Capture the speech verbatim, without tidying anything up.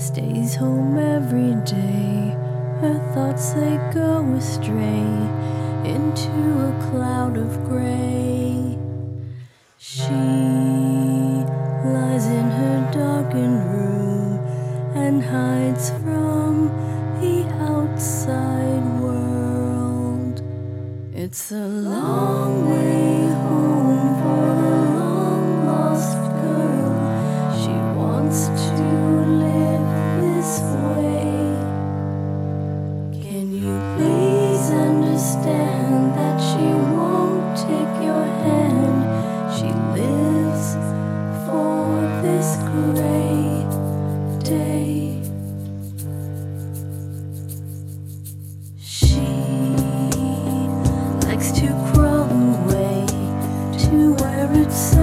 stays home every day. Her thoughts, they go astray into a cloud of gray. She lies in her darkened room and hides from the outside world. It's a long way home for the long lost girl. She wants to live this way. Can you please understand that she won't take your hand? She lives for this great day. She likes to crawl away to where it's